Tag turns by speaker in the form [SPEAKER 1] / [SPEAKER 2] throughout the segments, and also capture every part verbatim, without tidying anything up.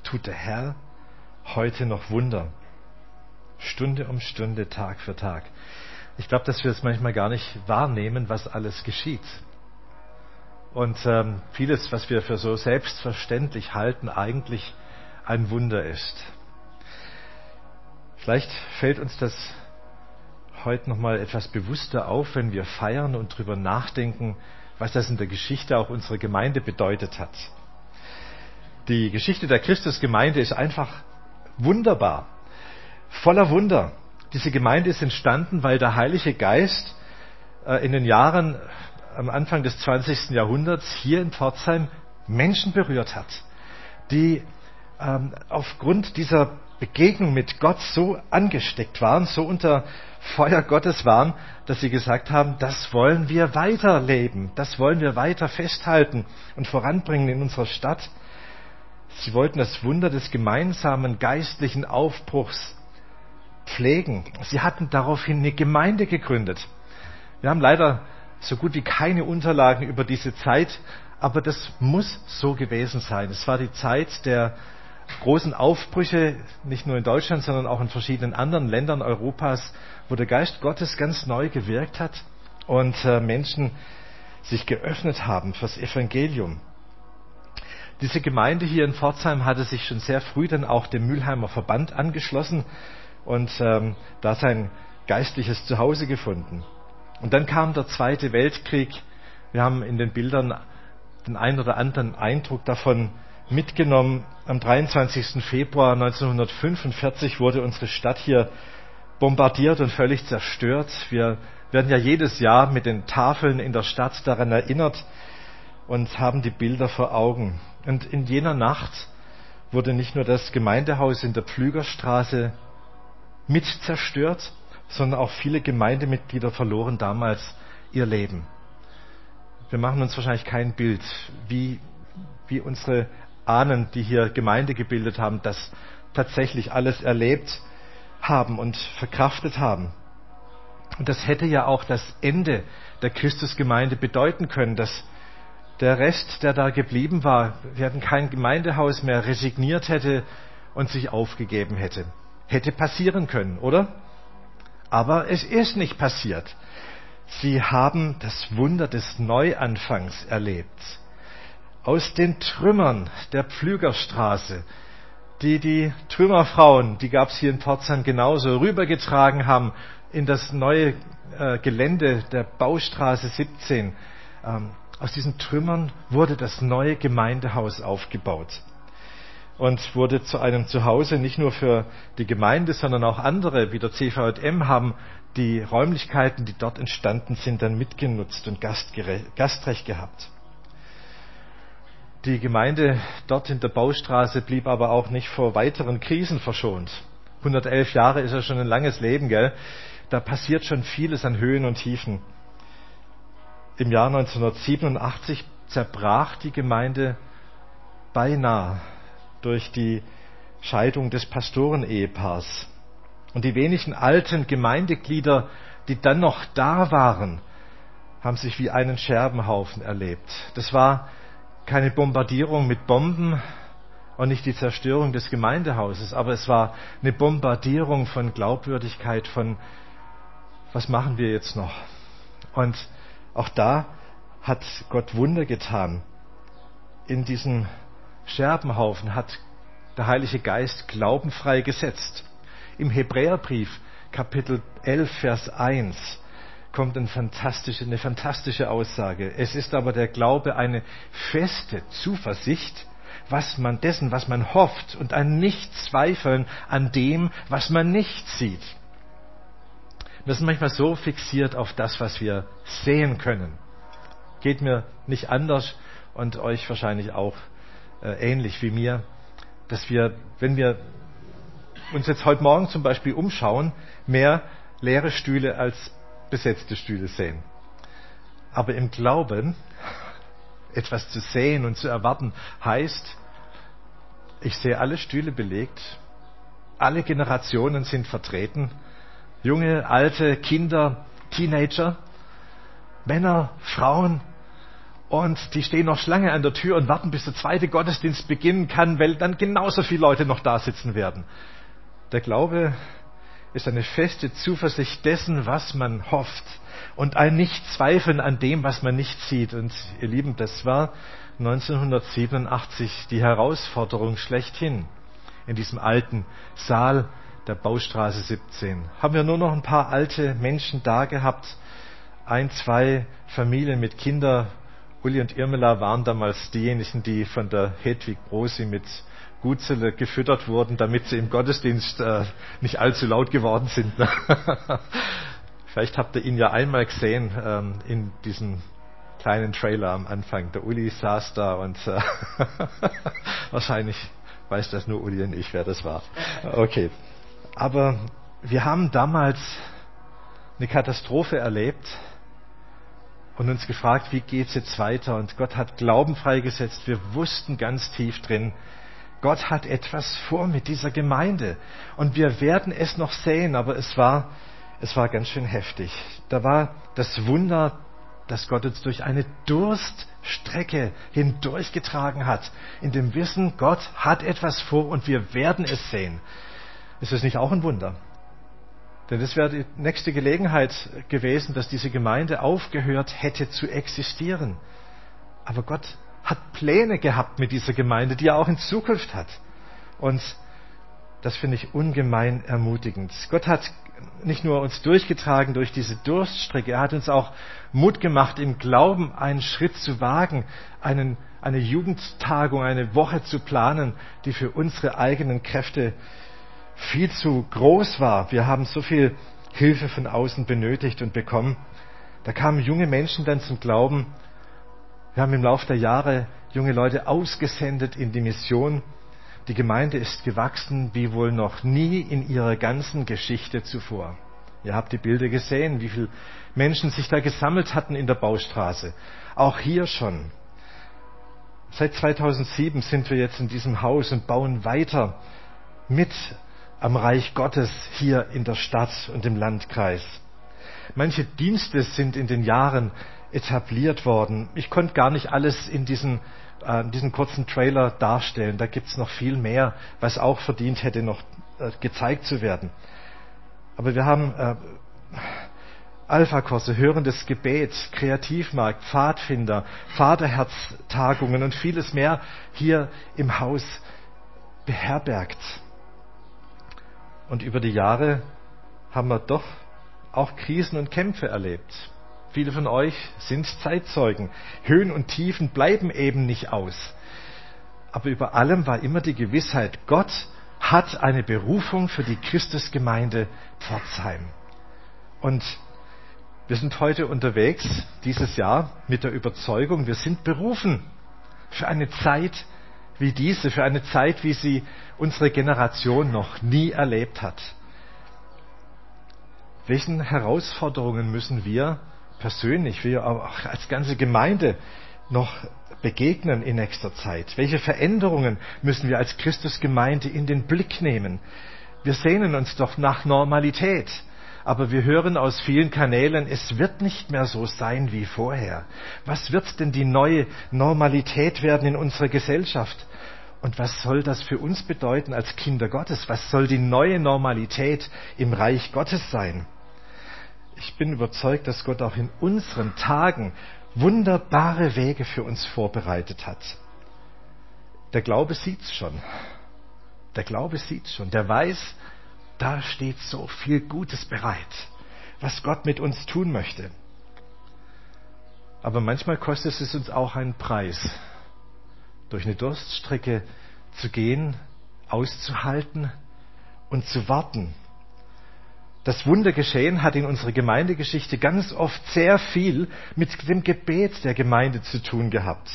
[SPEAKER 1] tut der Herr heute noch Wunder. Stunde um Stunde, Tag für Tag. Ich glaube, dass wir es manchmal gar nicht wahrnehmen, was alles geschieht. Und ähm, vieles, was wir für so selbstverständlich halten, eigentlich ein Wunder ist. Vielleicht fällt uns das heute nochmal etwas bewusster auf, wenn wir feiern und drüber nachdenken, was das in der Geschichte auch unserer Gemeinde bedeutet hat. Die Geschichte der Christusgemeinde ist einfach wunderbar, voller Wunder. Diese Gemeinde ist entstanden, weil der Heilige Geist äh, in den Jahren am Anfang des zwanzigsten Jahrhunderts hier in Pforzheim Menschen berührt hat, die ähm, aufgrund dieser Begegnung mit Gott so angesteckt waren, so unter Feuer Gottes waren, dass sie gesagt haben, das wollen wir weiterleben, das wollen wir weiter festhalten und voranbringen in unserer Stadt. Sie wollten das Wunder des gemeinsamen geistlichen Aufbruchs pflegen. Sie hatten daraufhin eine Gemeinde gegründet. Wir haben leider so gut wie keine Unterlagen über diese Zeit, aber das muss so gewesen sein. Es war die Zeit der großen Aufbrüche, nicht nur in Deutschland, sondern auch in verschiedenen anderen Ländern Europas, wo der Geist Gottes ganz neu gewirkt hat und äh, Menschen sich geöffnet haben fürs Evangelium. Diese Gemeinde hier in Pforzheim hatte sich schon sehr früh dann auch dem Mülheimer Verband angeschlossen und ähm, da sein geistliches Zuhause gefunden. Und dann kam der Zweite Weltkrieg. Wir haben in den Bildern den einen oder anderen Eindruck davon mitgenommen. Am dreiundzwanzigsten Februar neunzehnhundertfünfundvierzig wurde unsere Stadt hier bombardiert und völlig zerstört. Wir werden ja jedes Jahr mit den Tafeln in der Stadt daran erinnert und haben die Bilder vor Augen. Und in jener Nacht wurde nicht nur das Gemeindehaus in der Pflügerstraße mit zerstört, sondern auch viele Gemeindemitglieder verloren damals ihr Leben. Wir machen uns wahrscheinlich kein Bild, wie, wie unsere Ahnen, die hier Gemeinde gebildet haben, das tatsächlich alles erlebt haben und verkraftet haben. Und das hätte ja auch das Ende der Christusgemeinde bedeuten können, dass der Rest, der da geblieben war, wir hatten kein Gemeindehaus mehr, resigniert hätte und sich aufgegeben hätte. Hätte passieren können, oder? Aber es ist nicht passiert. Sie haben das Wunder des Neuanfangs erlebt. Aus den Trümmern der Pflügerstraße, die die Trümmerfrauen, die gab es hier in Pforzheim genauso, rübergetragen haben in das neue äh, Gelände der Baustraße siebzehn. Ähm, aus diesen Trümmern wurde das neue Gemeindehaus aufgebaut und wurde zu einem Zuhause nicht nur für die Gemeinde, sondern auch andere, wie der C V J M, haben die Räumlichkeiten, die dort entstanden sind, dann mitgenutzt und Gastrecht gehabt. Die Gemeinde dort in der Baustraße blieb aber auch nicht vor weiteren Krisen verschont. hundertelf Jahre ist ja schon ein langes Leben, gell? Da passiert schon vieles an Höhen und Tiefen. Im Jahr neunzehnhundertsiebenundachtzig zerbrach die Gemeinde beinahe durch die Scheidung des Pastorenehepaars. Und die wenigen alten Gemeindeglieder, die dann noch da waren, haben sich wie einen Scherbenhaufen erlebt. Das war keine Bombardierung mit Bomben und nicht die Zerstörung des Gemeindehauses, aber es war eine Bombardierung von Glaubwürdigkeit, von was machen wir jetzt noch? Und auch da hat Gott Wunder getan. In diesem Scherbenhaufen hat der Heilige Geist Glauben freigesetzt. Im Hebräerbrief, Kapitel elf, Vers eins, kommt eine fantastische, eine fantastische Aussage. Es ist aber der Glaube eine feste Zuversicht, was man dessen, was man hofft, und ein Nichtzweifeln an dem, was man nicht sieht. Wir sind manchmal so fixiert auf das, was wir sehen können. Geht mir nicht anders und euch wahrscheinlich auch äh, ähnlich wie mir, dass wir, wenn wir uns jetzt heute Morgen zum Beispiel umschauen, mehr leere Stühle als besetzte Stühle sehen. Aber im Glauben, etwas zu sehen und zu erwarten, heißt, ich sehe alle Stühle belegt, alle Generationen sind vertreten, junge, alte, Kinder, Teenager, Männer, Frauen, Und die stehen noch Schlange an der Tür und warten, bis der zweite Gottesdienst beginnen kann, weil dann genauso viele Leute noch da sitzen werden. Der Glaube ist eine feste Zuversicht dessen, was man hofft und ein Nichtzweifeln an dem, was man nicht sieht. Und ihr Lieben, das war neunzehnhundertsiebenundachtzig die Herausforderung schlechthin. In diesem alten Saal der Baustraße siebzehn haben wir nur noch ein paar alte Menschen da gehabt. Ein, zwei Familien mit Kindern. Uli und Irmela waren damals diejenigen, die von der Hedwig Brosi mit Gutzele gefüttert wurden, damit sie im Gottesdienst äh, nicht allzu laut geworden sind. Vielleicht habt ihr ihn ja einmal gesehen ähm, in diesem kleinen Trailer am Anfang. Der Uli saß da und äh, wahrscheinlich weiß das nur Uli und ich, wer das war. Okay. Aber wir haben damals eine Katastrophe erlebt und uns gefragt, wie geht's jetzt weiter? Und Gott hat Glauben freigesetzt. Wir wussten ganz tief drin, Gott hat etwas vor mit dieser Gemeinde. Und wir werden es noch sehen, aber es war, es war ganz schön heftig. Da war das Wunder, dass Gott uns durch eine Durststrecke hindurchgetragen hat. In dem Wissen, Gott hat etwas vor und wir werden es sehen. Ist das nicht auch ein Wunder? Denn es wäre die nächste Gelegenheit gewesen, dass diese Gemeinde aufgehört hätte zu existieren. Aber Gott hat Pläne gehabt mit dieser Gemeinde, die er auch in Zukunft hat. Und das finde ich ungemein ermutigend. Gott hat nicht nur uns durchgetragen durch diese Durststrecke, er hat uns auch Mut gemacht, im Glauben einen Schritt zu wagen, einen, eine Jugendtagung, eine Woche zu planen, die für unsere eigenen Kräfte viel zu groß war. Wir haben so viel Hilfe von außen benötigt und bekommen. Da kamen junge Menschen dann zum Glauben. Wir haben im Laufe der Jahre junge Leute ausgesendet in die Mission. Die Gemeinde ist gewachsen wie wohl noch nie in ihrer ganzen Geschichte zuvor. Ihr habt die Bilder gesehen, wie viele Menschen sich da gesammelt hatten in der Baustraße. Auch hier schon. Seit zweitausendsieben sind wir jetzt in diesem Haus und bauen weiter mit am Reich Gottes hier in der Stadt und im Landkreis. Manche Dienste sind in den Jahren etabliert worden. Ich konnte gar nicht alles in diesen, äh, diesen kurzen Trailer darstellen. Da gibt es noch viel mehr, was auch verdient hätte, noch äh, gezeigt zu werden. Aber wir haben äh, Alpha-Kurse, hörendes Gebet, Kreativmarkt, Pfadfinder, Vaterherz-Tagungen und vieles mehr hier im Haus beherbergt. Und über die Jahre haben wir doch auch Krisen und Kämpfe erlebt. Viele von euch sind Zeitzeugen. Höhen und Tiefen bleiben eben nicht aus. Aber über allem war immer die Gewissheit, Gott hat eine Berufung für die Christusgemeinde Pforzheim. Und wir sind heute unterwegs, dieses Jahr, mit der Überzeugung, wir sind berufen für eine Zeit wie diese, für eine Zeit, wie sie unsere Generation noch nie erlebt hat. Welchen Herausforderungen müssen wir persönlich, wir auch als ganze Gemeinde noch begegnen in nächster Zeit? Welche Veränderungen müssen wir als Christusgemeinde in den Blick nehmen? Wir sehnen uns doch nach Normalität, aber wir hören aus vielen Kanälen, es wird nicht mehr so sein wie vorher. Was wird denn die neue Normalität werden in unserer Gesellschaft? Und was soll das für uns bedeuten als Kinder Gottes? Was soll die neue Normalität im Reich Gottes sein? Ich bin überzeugt, dass Gott auch in unseren Tagen wunderbare Wege für uns vorbereitet hat. Der Glaube sieht's schon. Der Glaube sieht's schon. Der weiß, da steht so viel Gutes bereit, was Gott mit uns tun möchte. Aber manchmal kostet es uns auch einen Preis, durch eine Durststrecke zu gehen, auszuhalten und zu warten. Das Wundergeschehen hat in unserer Gemeindegeschichte ganz oft sehr viel mit dem Gebet der Gemeinde zu tun gehabt.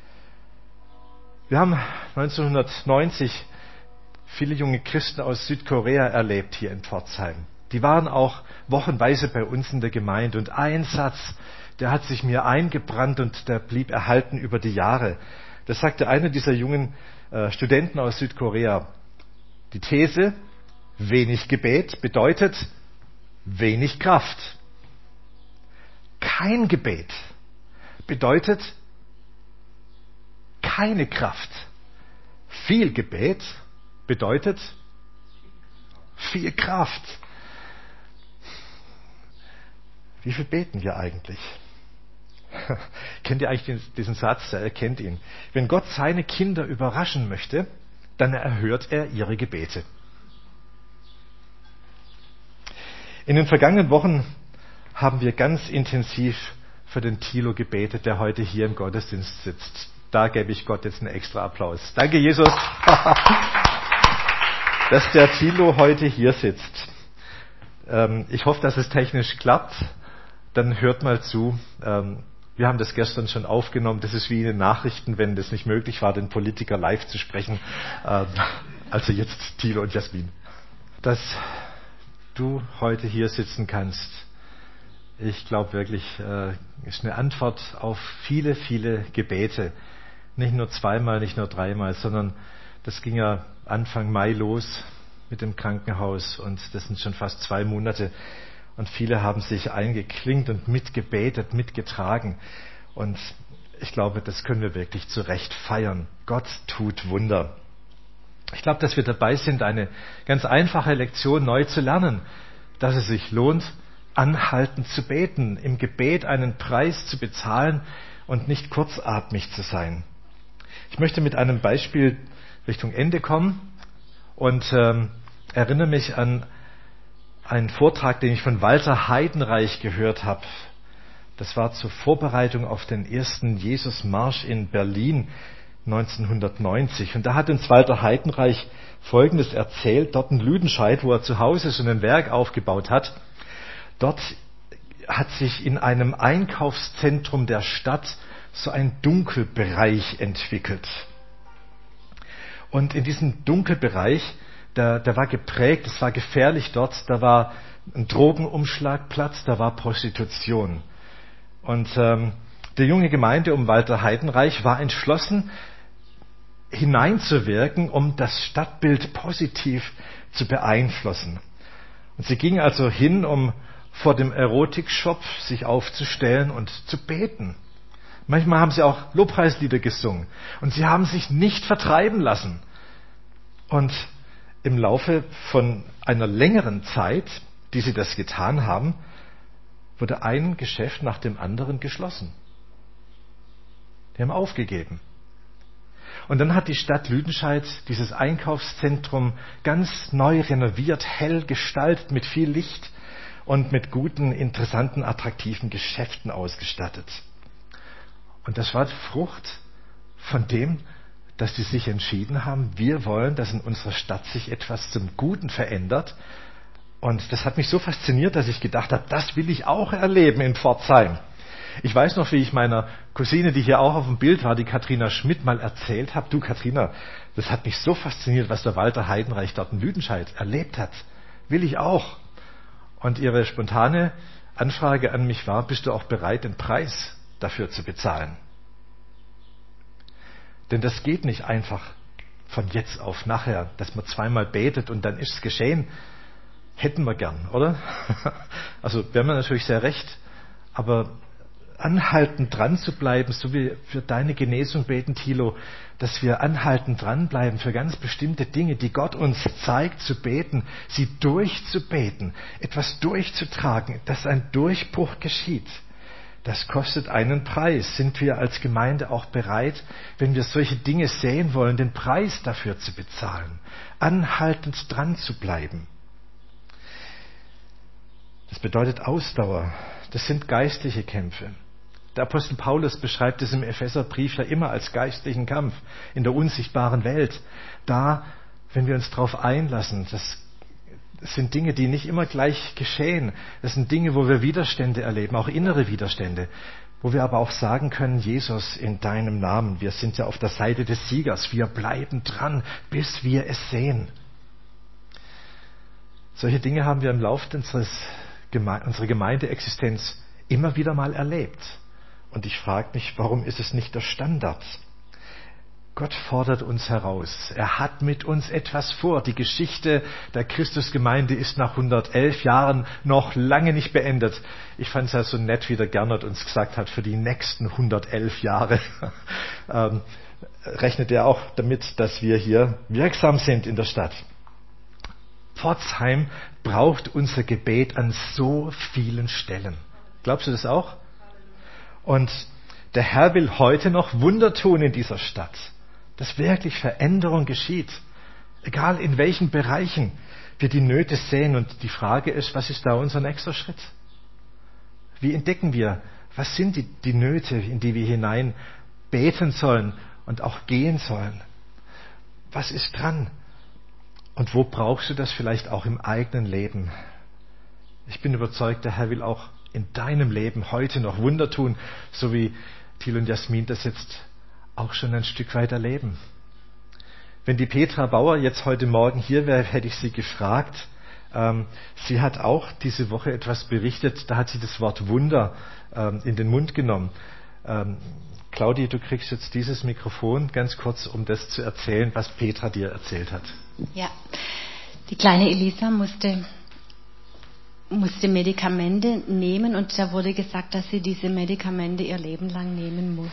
[SPEAKER 1] Wir haben neunzehnhundertneunzig viele junge Christen aus Südkorea erlebt hier in Pforzheim. Die waren auch wochenweise bei uns in der Gemeinde. Und ein Satz, der hat sich mir eingebrannt und der blieb erhalten über die Jahre. Das sagte einer dieser jungen äh, Studenten aus Südkorea. Die These, wenig Gebet bedeutet wenig Kraft. Kein Gebet bedeutet keine Kraft. Viel Gebet bedeutet viel Kraft. Wie viel beten wir eigentlich? Kennt ihr eigentlich diesen Satz? Er kennt ihn. Wenn Gott seine Kinder überraschen möchte, dann erhört er ihre Gebete. In den vergangenen Wochen haben wir ganz intensiv für den Thilo gebetet, der heute hier im Gottesdienst sitzt. Da gebe ich Gott jetzt einen extra Applaus. Danke, Jesus, dass der Thilo heute hier sitzt. Ich hoffe, dass es technisch klappt. Dann hört mal zu. Wir haben das gestern schon aufgenommen. Das ist wie in den Nachrichten, wenn das nicht möglich war, den Politiker live zu sprechen. Also jetzt Thilo und Jasmin. Dass du heute hier sitzen kannst, ich glaube wirklich, ist eine Antwort auf viele, viele Gebete. Nicht nur zweimal, nicht nur dreimal, sondern das ging ja Anfang Mai los mit dem Krankenhaus und das sind schon fast zwei Monate. Und viele haben sich eingeklinkt und mitgebetet, mitgetragen. Und ich glaube, das können wir wirklich zu Recht feiern. Gott tut Wunder. Ich glaube, dass wir dabei sind, eine ganz einfache Lektion neu zu lernen, dass es sich lohnt, anhaltend zu beten, im Gebet einen Preis zu bezahlen und nicht kurzatmig zu sein. Ich möchte mit einem Beispiel Richtung Ende kommen und ähm, erinnere mich an einen Vortrag, den ich von Walter Heidenreich gehört habe. Das war zur Vorbereitung auf den ersten Jesusmarsch in Berlin neunzehnhundertneunzig. Und da hat uns Walter Heidenreich Folgendes erzählt. Dort in Lüdenscheid, wo er zu Hause so ein Werk aufgebaut hat, dort hat sich in einem Einkaufszentrum der Stadt so ein Dunkelbereich entwickelt. Und in diesem Dunkelbereich, Der, der war geprägt, es war gefährlich dort, da war ein Drogenumschlagplatz, da war Prostitution. Und ähm, die junge Gemeinde um Walter Heidenreich war entschlossen, hineinzuwirken, um das Stadtbild positiv zu beeinflussen. Und sie ging also hin, um vor dem Erotikshop sich aufzustellen und zu beten. Manchmal haben sie auch Lobpreislieder gesungen. Und sie haben sich nicht vertreiben lassen. Und im Laufe von einer längeren Zeit, die sie das getan haben, wurde ein Geschäft nach dem anderen geschlossen. Die haben aufgegeben. Und dann hat die Stadt Lüdenscheid dieses Einkaufszentrum ganz neu renoviert, hell gestaltet, mit viel Licht und mit guten, interessanten, attraktiven Geschäften ausgestattet. Und das war die Frucht von dem, dass sie sich entschieden haben, wir wollen, dass in unserer Stadt sich etwas zum Guten verändert. Und das hat mich so fasziniert, dass ich gedacht habe, das will ich auch erleben in Pforzheim. Ich weiß noch, wie ich meiner Cousine, die hier auch auf dem Bild war, die Katrina Schmidt, mal erzählt habe, du Katrina, das hat mich so fasziniert, was der Walter Heidenreich dort in Lüdenscheid erlebt hat. Will ich auch. Und ihre spontane Anfrage an mich war, bist du auch bereit, den Preis dafür zu bezahlen? Denn das geht nicht einfach von jetzt auf nachher, dass man zweimal betet und dann ist es geschehen. Hätten wir gern, oder? Also wären wir natürlich sehr recht, aber anhaltend dran zu bleiben, so wie für deine Genesung beten, Thilo, dass wir anhaltend dranbleiben für ganz bestimmte Dinge, die Gott uns zeigt, zu beten, sie durchzubeten, etwas durchzutragen, dass ein Durchbruch geschieht. Das kostet einen Preis. Sind wir als Gemeinde auch bereit, wenn wir solche Dinge sehen wollen, den Preis dafür zu bezahlen, anhaltend dran zu bleiben? Das bedeutet Ausdauer. Das sind geistliche Kämpfe. Der Apostel Paulus beschreibt es im Epheserbrief ja immer als geistlichen Kampf in der unsichtbaren Welt. Da, wenn wir uns darauf einlassen, das Das sind Dinge, die nicht immer gleich geschehen. Das sind Dinge, wo wir Widerstände erleben, auch innere Widerstände, wo wir aber auch sagen können, Jesus, in deinem Namen, wir sind ja auf der Seite des Siegers, wir bleiben dran, bis wir es sehen. Solche Dinge haben wir im Laufe unseres, unserer Gemeindeexistenz immer wieder mal erlebt. Und ich frage mich, warum ist es nicht der Standard? Gott fordert uns heraus. Er hat mit uns etwas vor. Die Geschichte der Christusgemeinde ist nach hundertelf Jahren noch lange nicht beendet. Ich fand es ja so nett, wie der Gernot uns gesagt hat, für die nächsten hundertelf Jahre. rechnet er auch damit, dass wir hier wirksam sind in der Stadt. Pforzheim braucht unser Gebet an so vielen Stellen. Glaubst du das auch? Und der Herr will heute noch Wunder tun in dieser Stadt, dass wirklich Veränderung geschieht. Egal in welchen Bereichen wir die Nöte sehen. Und die Frage ist, was ist da unser nächster Schritt? Wie entdecken wir, was sind die, die Nöte, in die wir hinein beten sollen und auch gehen sollen? Was ist dran? Und wo brauchst du das vielleicht auch im eigenen Leben? Ich bin überzeugt, der Herr will auch in deinem Leben heute noch Wunder tun, so wie Thiel und Jasmin das jetzt auch schon ein Stück weit erleben. Wenn die Petra Bauer jetzt heute Morgen hier wäre, hätte ich sie gefragt. Ähm, sie hat auch diese Woche etwas berichtet, da hat sie das Wort Wunder ähm, in den Mund genommen. Ähm, Claudi, du kriegst jetzt dieses Mikrofon ganz kurz, um das zu erzählen, was Petra dir erzählt hat.
[SPEAKER 2] Ja, die kleine Elisa musste, musste Medikamente nehmen und da wurde gesagt, dass sie diese Medikamente ihr Leben lang nehmen muss.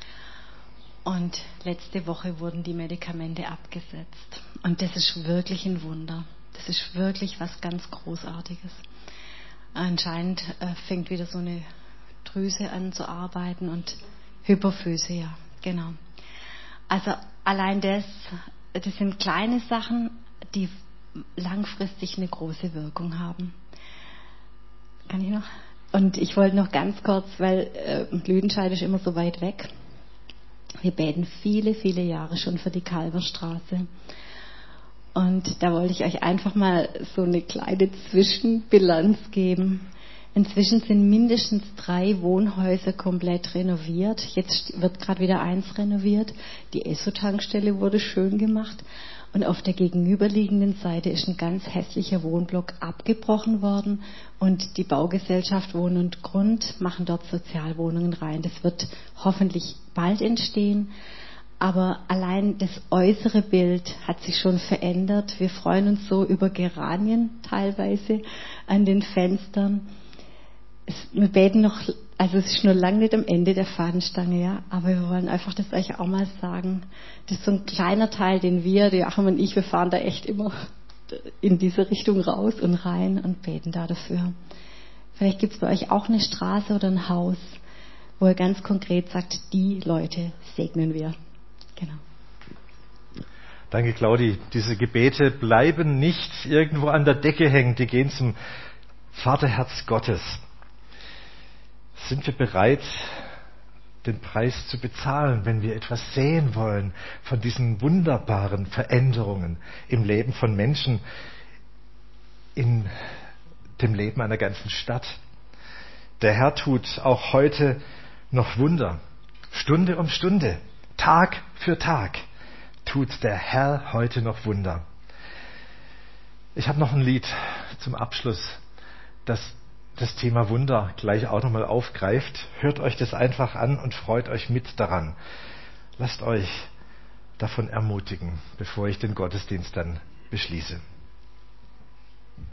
[SPEAKER 2] Und letzte Woche wurden die Medikamente abgesetzt. Und das ist wirklich ein Wunder. Das ist wirklich was ganz Großartiges. Anscheinend äh, fängt wieder so eine Drüse an zu arbeiten und Hypophyse, ja, genau. Also allein das, das sind kleine Sachen, die langfristig eine große Wirkung haben. Kann ich noch? Und ich wollte noch ganz kurz, weil äh, Lüdenscheid ist immer so weit weg. Wir beten viele, viele Jahre schon für die Kalverstraße. Und da wollte ich euch einfach mal so eine kleine Zwischenbilanz geben. Inzwischen sind mindestens drei Wohnhäuser komplett renoviert. Jetzt wird gerade wieder eins renoviert. Die Esso-Tankstelle wurde schön gemacht. Und auf der gegenüberliegenden Seite ist ein ganz hässlicher Wohnblock abgebrochen worden. Und die Baugesellschaft Wohnen und Grund machen dort Sozialwohnungen rein. Das wird hoffentlich bald entstehen. Aber allein das äußere Bild hat sich schon verändert. Wir freuen uns so über Geranien teilweise an den Fenstern. Es, wir beten noch, also es ist nur lange nicht am Ende der Fahnenstange, ja, aber wir wollen einfach das euch auch mal sagen. Das ist so ein kleiner Teil, den wir, die Joachim und ich, wir fahren da echt immer in diese Richtung raus und rein und beten da dafür. Vielleicht gibt es bei euch auch eine Straße oder ein Haus, wo ihr ganz konkret sagt, die Leute segnen wir. Genau.
[SPEAKER 1] Danke, Claudi. Diese Gebete bleiben nicht irgendwo an der Decke hängen, die gehen zum Vaterherz Gottes. Sind wir bereit, den Preis zu bezahlen, wenn wir etwas sehen wollen von diesen wunderbaren Veränderungen im Leben von Menschen, in dem Leben einer ganzen Stadt? Der Herr tut auch heute noch Wunder. Stunde um Stunde, Tag für Tag tut der Herr heute noch Wunder. Ich habe noch ein Lied zum Abschluss, das das Thema Wunder gleich auch nochmal aufgreift. Hört euch das einfach an und freut euch mit daran. Lasst euch davon ermutigen, bevor ich den Gottesdienst dann beschließe.